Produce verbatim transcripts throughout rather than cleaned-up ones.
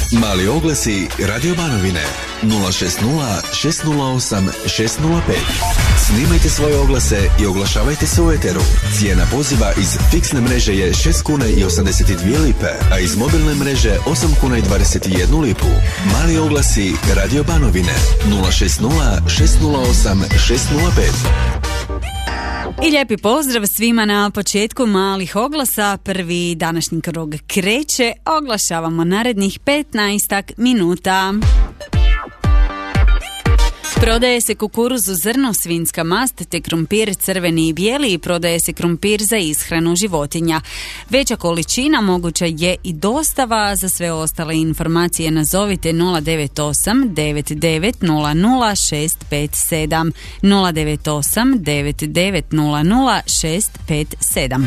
Mali oglasi Radio Banovine nula šest nula šest nula osam šest nula pet. Snimajte svoje oglase i oglašavajte se u eteru. Cijena poziva iz fiksne mreže je šest kuna i osamdeset dvije lipe, a iz mobilne mreže osam kuna i dvadeset jednu lipu. Mali oglasi Radio Banovine nula šest nula šest nula osam šest nula pet. I lijepi pozdrav svima na početku malih oglasa. Prvi današnji krug kreće, oglašavamo narednih petnaestak minuta. Prodaje se kukuruzu, zrno, svinjska mast te krumpir crveni i bijeli i prodaje se krumpir za ishranu životinja. Veća količina moguća je i dostava. Za sve ostale informacije nazovite nula devet osam devet devet nula nula šest pet sedam nula devet osam devet devet nula nula šest pet sedam.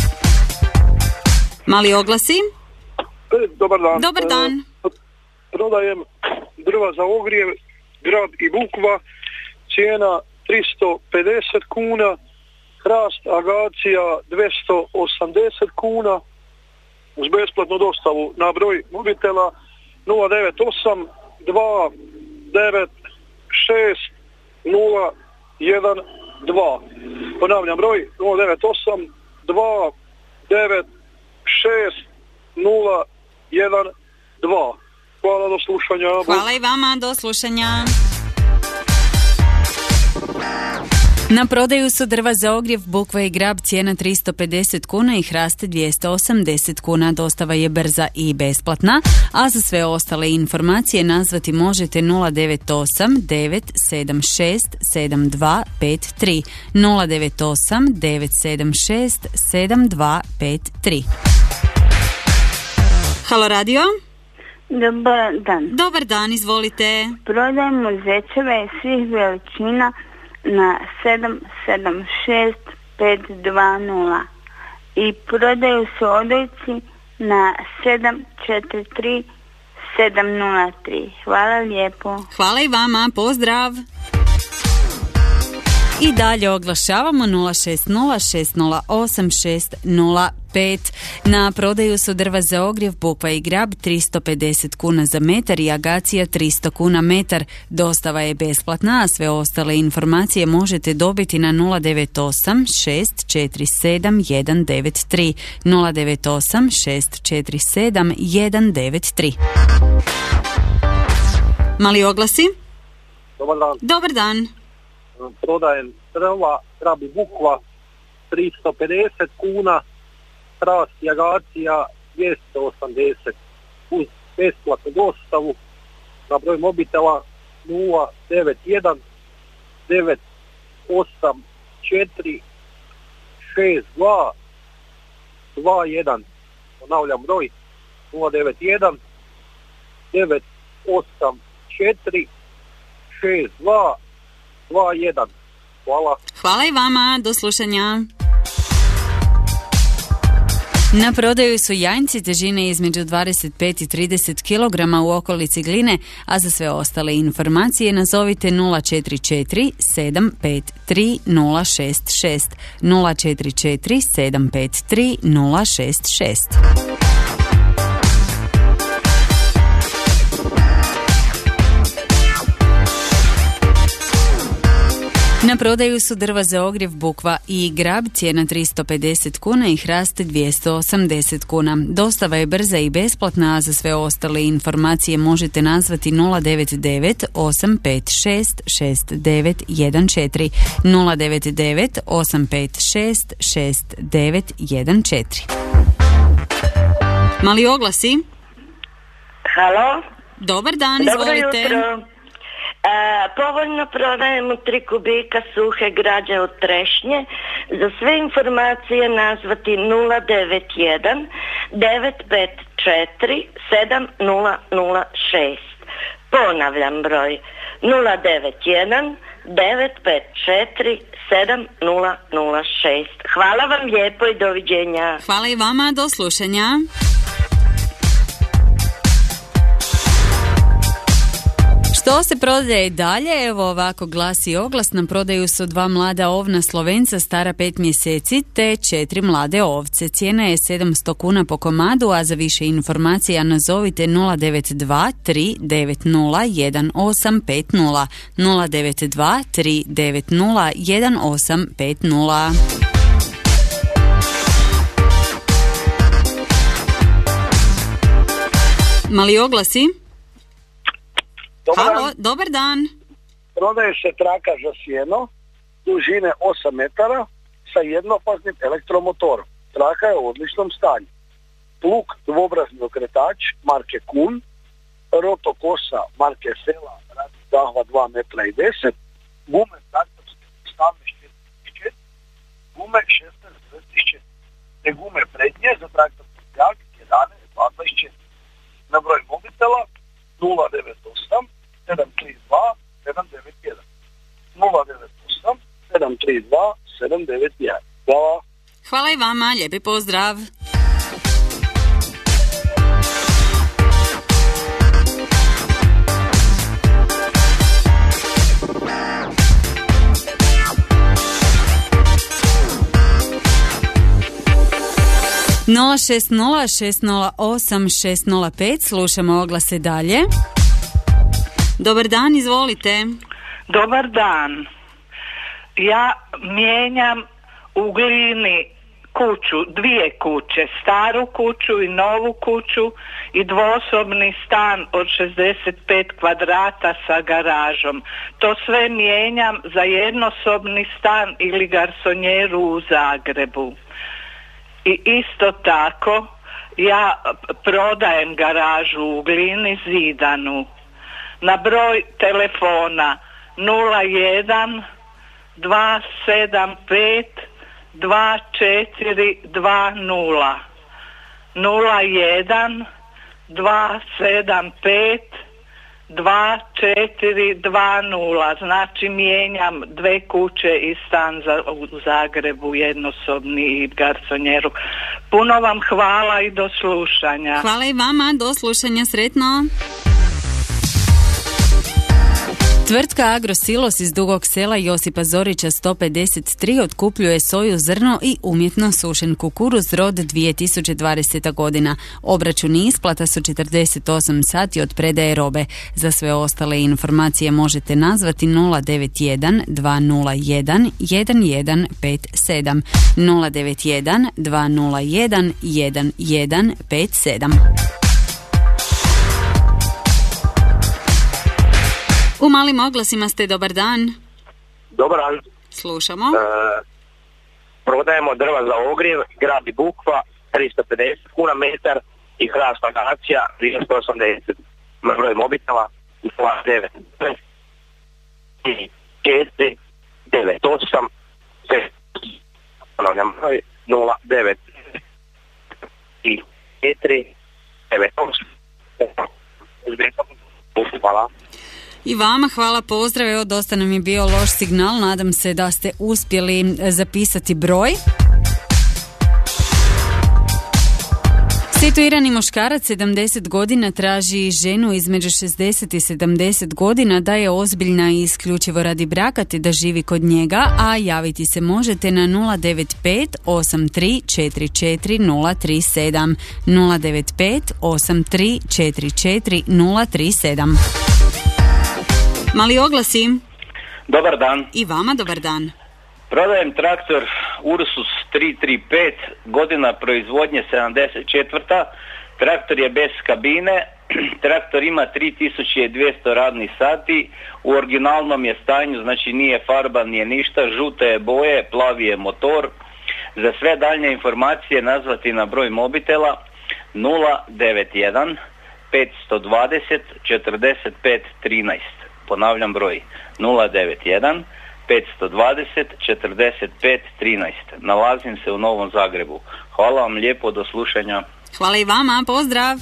Mali oglasi? Dobar dan. Dobar dan. E, prodajem drva za ogrijev, grab i bukva, cijena tristo pedeset kuna, hrast agacija dvjesto osamdeset kuna, uz besplatnu dostavu na broj mobitela nula devet osam dva devet šest nula jedan dva. Ponavljam broj nula devet osam dva devet šest nula jedan dva. Hvala, do slušanja. Hvala i vama, do slušanja. Na prodaju su drva za ogrjev, bukva i grab, cijena tristo pedeset kuna i hraste dvjesto osamdeset kuna. Dostava je brza i besplatna, a za sve ostale informacije nazvati možete nula devet osam devet sedam šest sedam dva pet tri nula devet osam devet sedam šest sedam dva pet tri. Halo radio? Dobar dan. Dobar dan, izvolite. Prodajemo zečeve svih veličina na sedam sedam šest pet dva nula i prodaju se odojci na sedam četiri tri sedam nula tri. Hvala lijepo. Hvala i vama, pozdrav. I dalje oglašavamo nula šest nula šest nula osam šest nula pet. Na prodaju su drva za ogrjev, bukva i grab tristo pedeset kuna za metar i agacija tristo kuna metar. Dostava je besplatna, a sve ostale informacije možete dobiti na nula devet osam šest četiri sedam jedan devet tri nula devet osam šest četiri sedam jedan devet tri. Mali oglasi? Dobar dan. Dobar dan. Prodajem drva, grab i bukva tristo pedeset kuna, hrast i agacija dvjesto osamdeset uz besplatnu dostavu na broj mobitela nula devet jedan devet osam četiri šest dva dva jedan. Ponavljam broj nula devet jedan devet osam četiri šest dva dva jedan. Hvala. Hvala i vama, do slušanja. Na prodaju su janjci težine između dvadeset pet i trideset kilograma u okolici Gline, a za sve ostale informacije nazovite nula četiri četiri sedam pet tri nula šest šest nula četiri četiri sedam pet tri nula šest šest. Na prodaju su drva za ogrjev, bukva i grab, cijena tristo pedeset kuna i hrast dvjesto osamdeset kuna. Dostava je brza i besplatna, a za sve ostale informacije možete nazvati nula devet devet osam pet šest šest devet jedan četiri nula devet devet osam pet šest šest devet jedan četiri. Mali oglasi? Halo? Dobar dan, Dobro izvolite. jutro. E, povoljno prodajemo tri kubika suhe građe od trešnje. Za sve informacije nazvati nula devet jedan devet pet četiri sedam nula nula šest. Ponavljam broj nula devet jedan devet pet četiri sedam nula nula šest. Hvala vam lijepo i doviđenja. Hvala i vama, do slušanja. Što se prodaje dalje? Evo ovako glasi oglas. Na prodaju su dva mlada ovna Slovenca stara pet mjeseci te četiri mlade ovce. Cijena je sedamsto kuna po komadu, a za više informacija nazovite nula devet dva tri devet nula jedan osam pet nula nula devet dva tri devet nula jedan osam pet nula. Mali oglasi? Dobar Halo, dan. dobar dan. Prodaje se traka za sjeno dužine osam metara sa jednofaznim elektromotorom. Traka je u odličnom stanju. Plug dvobrazni okretač marke Kun, rotokosa marke Sela radi zahvat dva metra i deset, gume traktorske stavne četrdeset četiri, gume šesnaest dvadeset četiri, te gume prednje za traktorski jak jedanaest dvadeset četiri. Na broj mobitela nula devet osam sedam tri dva sedam devet jedan nula devet osam sedam tri dva sedam devet jedan. Hvala. Hvala i vama, lijepi pozdrav. nula šest nula šest nula osam šest nula pet. Slušamo oglase dalje. Dobar dan, izvolite. Dobar dan. Ja mijenjam u Glini kuću, dvije kuće, staru kuću i novu kuću i dvosobni stan od šezdeset pet kvadrata sa garažom. To sve mijenjam za jednosobni stan ili garsonjeru u Zagrebu. I isto tako ja prodajem garažu u Glini zidanu. Na broj telefona nula jedan dva sedam pet dva četiri dva nula nula jedan dva sedam pet dva četiri dva nula. Znači mijenjam dve kuće i stan za, u Zagrebu, jednosobni i garsonjeru. Puno vam hvala i do slušanja. Hvala i vama, do slušanja, sretno. Tvrtka Agrosilos iz Dugog Sela Josipa Zorića sto pedeset tri otkupljuje soju, zrno i umjetno sušen kukuruz rod dvije tisuće dvadeseta godina. Obračun i isplata su četrdeset osam sati od predaje robe. Za sve ostale informacije možete nazvati nula devet jedan dva nula jedan jedan jedan pet sedam nula devet jedan dva nula jedan jedan jedan pet sedam. U malim oglasima ste, dobar dan. Dobar dan. Slušamo. E, prodajemo drva za ogrijev, grab i bukva, tristo pedeset kuna metar i hrasta akacija, tristo osamdeset. Na broj mobitela, nula devet četiri devet osam ponavljam broj nula devet četiri devet osam. Hvala. I vama hvala, pozdrav. Evo, dosta nam je bio loš signal, nadam se da ste uspjeli zapisati broj. Situirani muškarac sedamdeset godina traži ženu između šezdeset i sedamdeset godina da je ozbiljna i isključivo radi braka te da živi kod njega, a javiti se možete na nula devet pet osam tri četiri četiri nula tri sedam nula devet pet osam tri četiri četiri nula tri sedam. Mali oglasi. Dobar dan. I vama dobar dan. Prodajem traktor Ursus tri tri pet, godina proizvodnje sedamdeset četvrta. Traktor je bez kabine, traktor ima tri tisuće dvjesto radnih sati, u originalnom je stanju, znači nije farba, nije ništa, žute je boje, plavi je motor. Za sve daljnje informacije nazvati na broj mobitela nula devet jedan pet dvadeset četrdeset pet trinaest. Ponavljam broj nula devet jedan pet dvadeset četrdeset pet trinaest. Nalazim se u Novom Zagrebu. Hvala vam lijepo, do slušanja. Hvala i vama, pozdrav.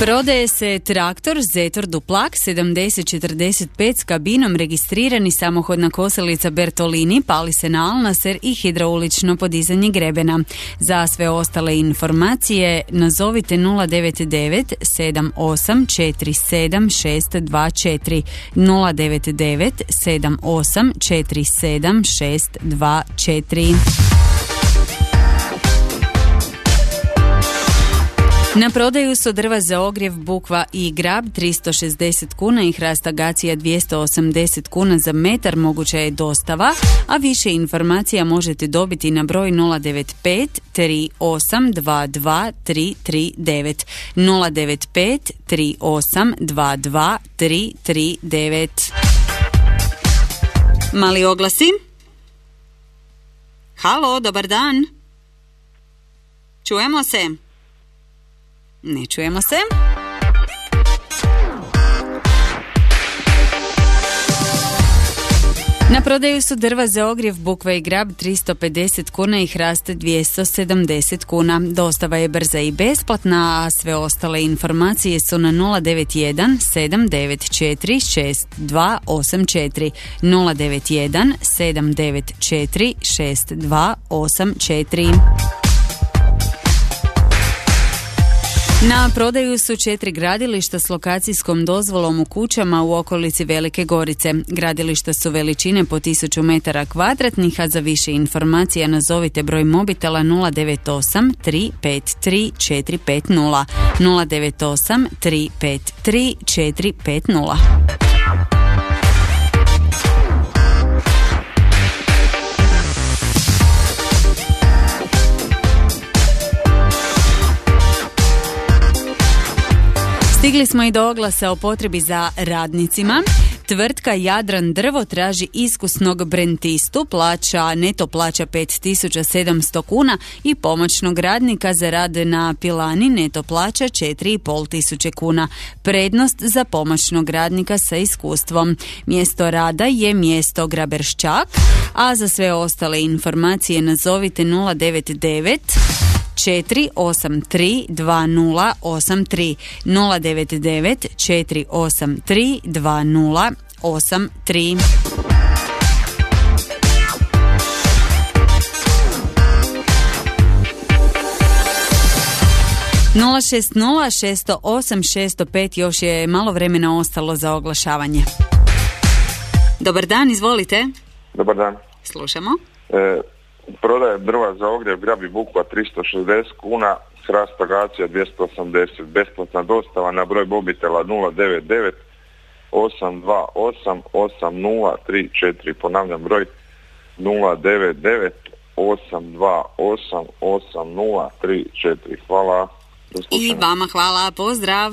Prodaje se traktor Zetor Duplak sedamdeset četrdeset pet s kabinom, registrirani, samohodna kosilica Bertolini, pali se na alnaser i hidraulično podizanje grebena. Za sve ostale informacije nazovite nula devet devet sedam osam četiri sedam šest dva četiri nula devet devet sedam osam četiri sedam šest dva četiri. Na prodaju su drva za ogrjev Bukva i Grab tristo šezdeset kuna i hrast Agacija dvjesto osamdeset kuna za metar, moguća je dostava, a više informacija možete dobiti na broj nula devet pet tri osam dva dva tri tri devet nula devet pet tri osam dva dva tri tri devet. Mali oglasi? Halo, dobar dan. Čujemo se? Ne čujemo se. Na prodaju su drva za ogrjev Bukva i Grab tristo pedeset kuna i hrast dvjesto sedamdeset kuna. Dostava je brza i besplatna, a sve ostale informacije su na nula devet jedan sedam devet četiri šest dva osam četiri nula devet jedan sedam devet četiri šest dva osam četiri. Na prodaju su četiri gradilišta s lokacijskom dozvolom u kućama u okolici Velike Gorice. Gradilišta su veličine po tisuću metara kvadratnih, a za više informacija nazovite broj mobitela nula devet osam tri pet tri četiri pet nula nula devet osam tri pet tri četiri pet nula. Stigli smo i do oglasa o potrebi za radnicima. Tvrtka Jadran Drvo traži iskusnog brentistu, plaća, neto plaća pet tisuća sedamsto kuna i pomoćnog radnika za rad na pilani, neto plaća četiri i pol tisuće kuna. Prednost za pomoćnog radnika sa iskustvom. Mjesto rada je mjesto Graberščak, a za sve ostale informacije nazovite nula devet devet četiri osam tri dva nula osam tri nula devet devet četiri osam tri dva nula osam tri. nula šest nula šest nula osam šest nula pet, još je malo vremena ostalo za oglašavanje. Dobar dan, izvolite. Dobar dan. Slušamo. E, prodaje drva za ogrjev Grab i Bukva tristo šezdeset kuna, hrast Agacija dvjesto osamdeset, besplatna dostava na broj mobitela nula devet devet osam dva osam osam nula tri četiri, ponavljam broj nula devet devet osam dva osam osam nula tri četiri. Hvala. I vama hvala, pozdrav.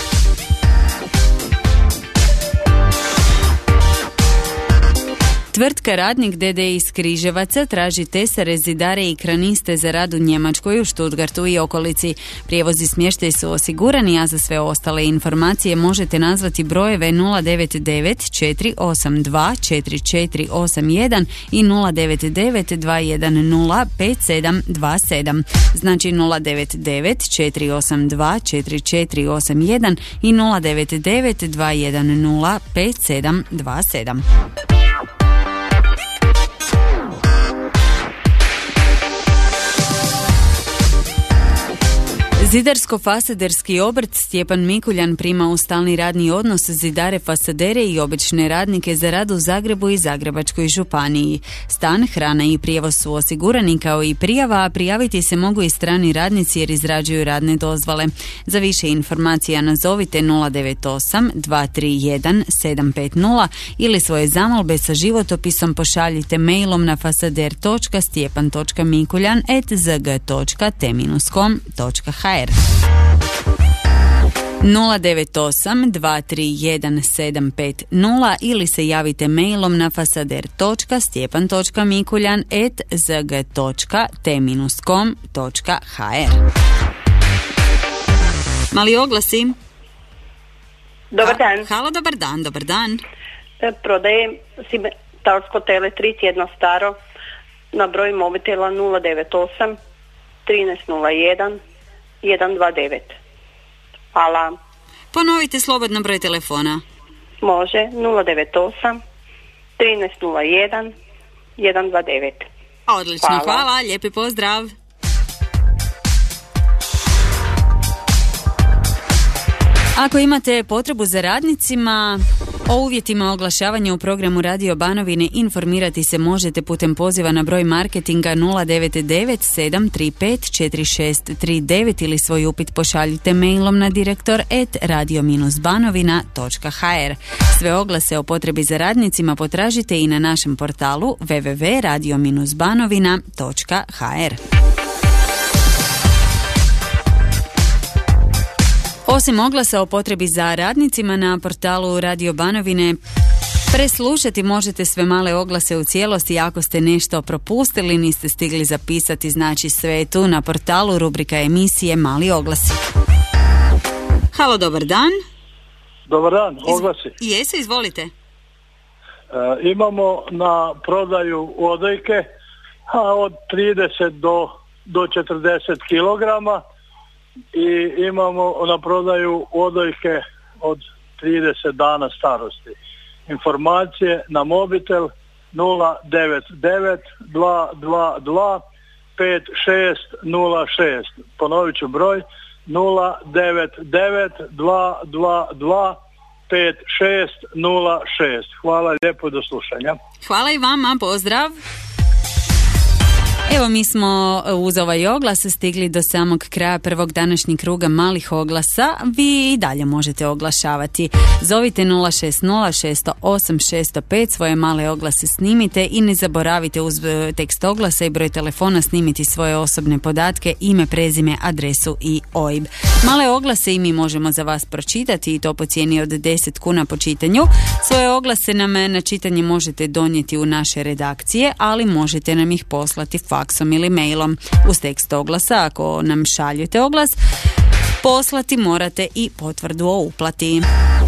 Tvrtka Radnik D D iz Križevaca traži tesare, zidare i kraniste za rad u Njemačkoj, u Stuttgartu i okolici. Prijevoz i smještaj su osigurani, a za sve ostale informacije možete nazvati brojeve nula devet devet četiri osam dva četiri četiri osam jedan i nula devet devet dva jedan nula pet sedam dva sedam. Znači nula devet devet četiri osam dva četiri četiri osam jedan i nula devet devet dva jedan nula pet sedam dva sedam. Zidarsko-fasaderski obrt Stjepan Mikuljan prima u stalni radni odnos zidare, fasadere i obične radnike za rad u Zagrebu i Zagrebačkoj županiji. Stan, hrana i prijevoz su osigurani kao i prijava, a prijaviti se mogu i strani radnici jer izrađuju radne dozvole. Za više informacija nazovite nula devet osam dva tri jedan sedam pet nula ili svoje zamolbe sa životopisom pošaljite mailom na fasader točka stjepan točka mikuljan at z g točka t com točka h r. nula devet osam dva tri jedan sedam pet nula ili se javite mailom na fasader točka stjepan točka mikuljan at z g točka t com točka h r. Mali oglasi. Dobar dan. Halo, dobar dan, dobar dan. E, prodajem simetalsko tele tri tjedna staro na broj mobitela nula devet osam trinaest nula jedan jedan dva devet. Hvala. Ponovite slobodno broj telefona. Može, nula devet osam trinaest nula jedan jedan dva devet. Odlično, hvala, hvala, lijepi pozdrav. Ako imate potrebu za radnicima, o uvjetima oglašavanja u programu Radio Banovine informirati se možete putem poziva na broj marketinga nula devet devet sedam tri pet četiri šest tri devet ili svoj upit pošaljite mailom na direktor at radio banovina točka ha er. Sve oglase o potrebi za radnicima potražite i na našem portalu w w w točka radio banovina točka ha er. Osim oglasa o potrebi za radnicima na portalu Radio Banovine, preslušati možete sve male oglase u cijelosti. Ako ste nešto propustili, niste stigli zapisati, znači sve je tu na portalu, rubrika emisije Mali oglasi. Halo, dobar dan. Dobar dan, oglasi. Iz... Jesi, izvolite. E, imamo na prodaju odojke a, od trideset do, do četrdeset kilograma. I imamo na prodaju odojke od trideset dana starosti. Informacije na mobitel nula devet devet dva dva dva pet šest nula šest. Ponovit ću broj nula devet devet dva dva dva pet šest nula šest. Hvala lijepo, do slušanja. Hvala i vama, pozdrav. Evo, mi smo uz ovaj oglas stigli do samog kraja prvog današnjeg kruga malih oglasa. Vi i dalje možete oglašavati. Zovite nula šest nula šest osam šest pet, svoje male oglase snimite i ne zaboravite uz tekst oglasa i broj telefona snimiti svoje osobne podatke, ime, prezime, adresu i o i b. Male oglase i mi možemo za vas pročitati i to po cijeni od deset kuna po čitanju. Svoje oglase nam na čitanje možete donijeti u naše redakcije, ali možete nam ih poslati faksom ili mailom. Uz tekst oglasa, ako nam šaljete oglas, poslati morate i potvrdu o uplati.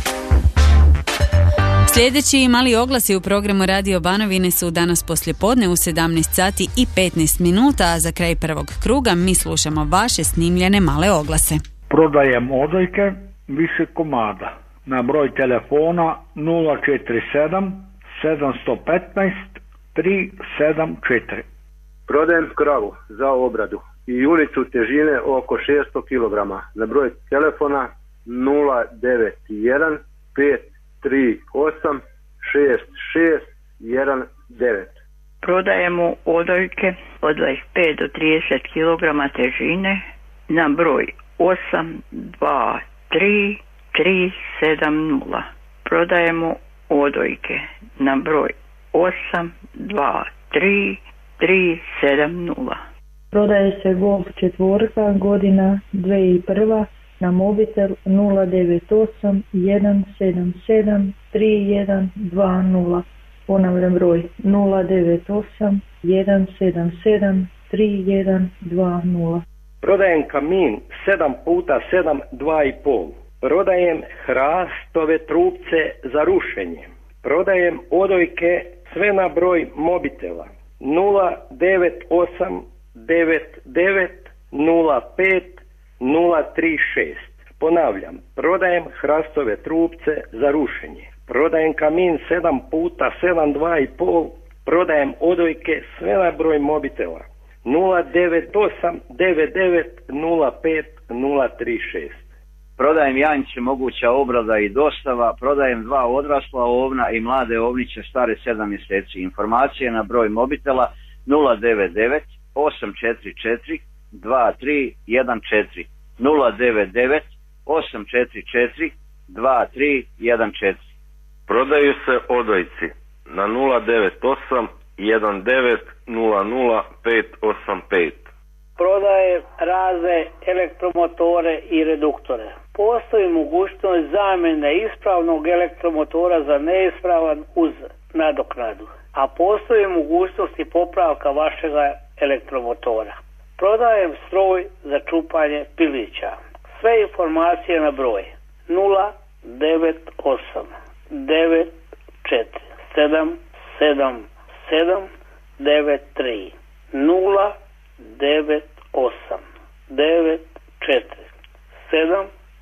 Sljedeći mali oglasi u programu Radio Banovine su danas poslijepodne u sedamnaest sati i petnaest minuta, a za kraj prvog kruga mi slušamo vaše snimljene male oglase. Prodajem odojke više komada na broj telefona nula četiri sedam sedam jedan pet tri sedam četiri. Prodajem kravu za obradu i junicu težine oko šesto kilograma na broj telefona nula devet jedan pet tri osam šest šest jedan devet. Prodajemo odojke od dvadeset pet do trideset kilograma težine na broj osam dva tri tri sedam nula. Prodajemo odojke na broj osam dva tri tri sedam nula. Prodaje se Golf četvorka, godina dvije tisuće prva, na mobitel nula devet osam jedan sedam sedam tri jedan dva nula. Ponavljam broj nula devet osam jedan sedam sedam tri jedan dva nula. Prodajem kamin sedam puta sedam dva i pol. Prodajem hrastove trupce za rušenje. Prodajem odojke sve na broj mobitela nula devet osam devet devet nula pet nula tri šest. Ponavljam, prodajem hrastove trupce za rušenje. Prodajem kamin sedam puta sedam dva i pol. Prodajem odojke sve na broj mobitela nula devet osam devet devet nula pet nula tri šest. Prodajem janjce, moguća obrada i dostava. Prodajem dva odrasla ovna i mlade ovniće stare sedam mjeseci. Informacije na broj mobitela nula devet devet osam četiri četiri dva tri jedan četiri nula devet devet osam četiri četiri dva tri jedan četiri. Prodaju se odojci na nula devet osam jedan devet nula nula pet osam pet. Prodaje razne elektromotore i reduktore. Postoji mogućnost zamjene ispravnog elektromotora za neispravan uz nadoknadu, a postoji mogućnost i popravka vašega elektromotora. Prodajem stroj za čupanje pilića. Sve informacije na broj nula devet osam devet četiri sedam sedam sedam devet tri nula devet osam devet četiri sedam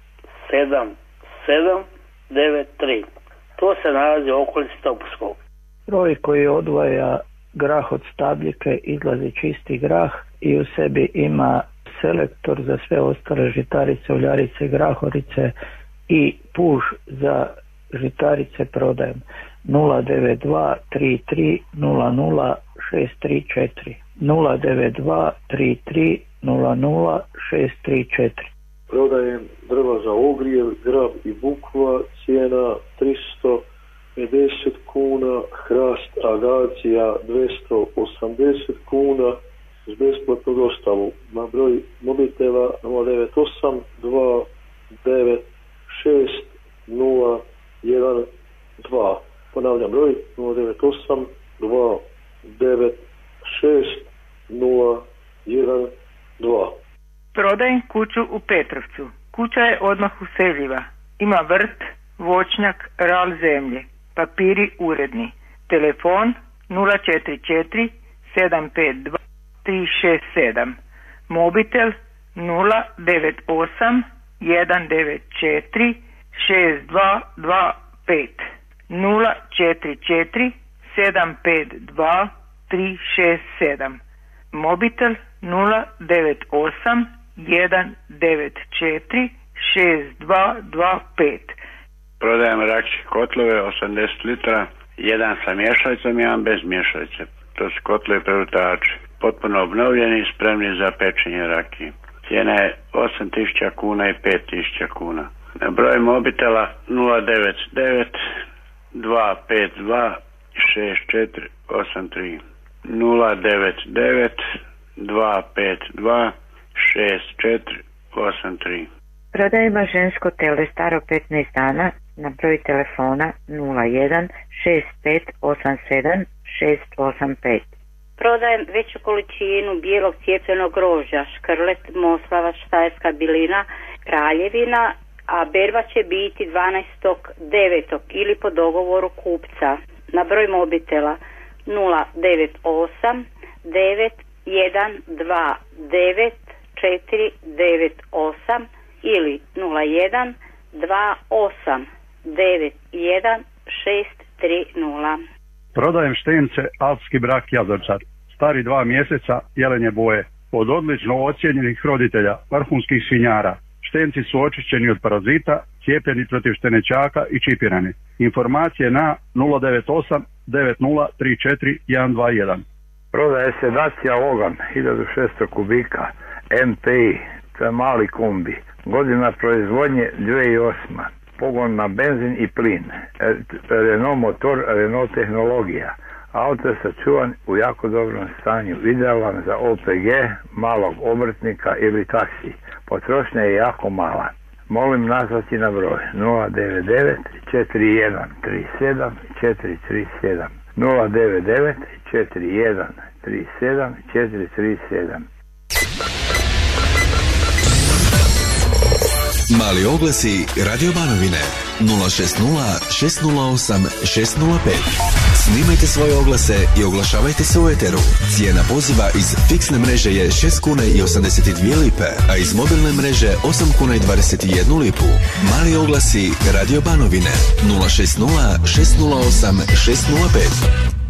sedam sedam devet tri. To se nalazi u okolici Topuskog. Broj koji odvaja grah od stabljike, izlazi čisti grah i u sebi ima selektor za sve ostale žitarice, uljarice, grahorice i puš za žitarice prodajem. nula devet dva tri tri nula nula šest tri četiri nula devet dva tri tri nula nula šest tri četiri. Prodajem drva za ogrjev, grab i bukva, cijena tristo pedeset kuna, hrast agacija dvjesto osamdeset kuna s besplatnu dostavu na broj mobitela nula devet osam dva devet šest nula jedan dva. Ponavljam broj nula devet osam dva devet šest nula jedan dva. Prodajem kuću u Petrovcu. Kuća je odmah useljiva. Ima vrt, voćnjak, ral zemlje. Papiri uredni. Telefon nula četiri četiri sedam pet dva tri šest sedam. Mobitel nula devet osam jedan devet četiri šest dva dva pet. nula četiri četiri sedam pet dva tri šest sedam. Mobitel nula devet osam jedan devet četiri šest dva dva pet. Prodajem rakije kotlove osamdeset litara, jedan sa mješalicom, jedan bez mješalice. To su kotlovi prevutači, potpuno obnovljeni i spremni za pečenje rakije. Cijena je osam tisuća kuna i pet tisuća kuna. Na broj mobitela nula devet devet dva pet dva šest četiri osam tri nula devet devet dva pet dva šest četiri osam tri. Prodajemo žensko tele staro petnaest dana na broj telefona nula jedan šest pet osam sedam šest osam pet. Prodajem veću količinu bijelog cijepljenog grožđa, škrlet, moslava, štajerska bilina, kraljevina, a berba će biti dvanaestog devetog ili po dogovoru kupca. Na broj mobitela nula devet osam devet jedan dva devet četiri devet osam ili nula jedan dva osam devet jedan šest tri nula. Prodajem štence alpski brak jazavčar, stari dva mjeseca, jelenje boje, od odlično ocijenjenih roditelja, vrhunskih svinjara. Štenci su očišćeni od parazita, cijepljeni protiv štenećaka i čipirani. Informacije na nula devet osam devet nula tri četiri jedan dva jedan. Prodaje se Dacia Logan, hiljadu šesto kubika, M P I, to je mali kombi. Godina proizvodnje dvije tisuće osma. Pogon na benzin i plin. Renault motor, Renault tehnologija. Auto je sačuvan u jako dobrom stanju, idealan za O P G, malog obrtnika ili taksi. Potrošnja je jako mala. Molim nazvati na broj nula devet devet četiri jedan tri sedam četiri tri sedam nula devet devet četiri jedan tri sedam četiri tri sedam. Mali oglasi Radio Banovine nula šest nula šest nula osam šest nula pet. Snimajte svoje oglase i oglašavajte se u eteru. Cijena poziva iz fiksne mreže je šest kuna i osamdeset dvije lipe, a iz mobilne mreže osam kuna i dvadeset jednu lipu. Mali oglasi Radio Banovine nula šest nula šest nula osam šest nula pet.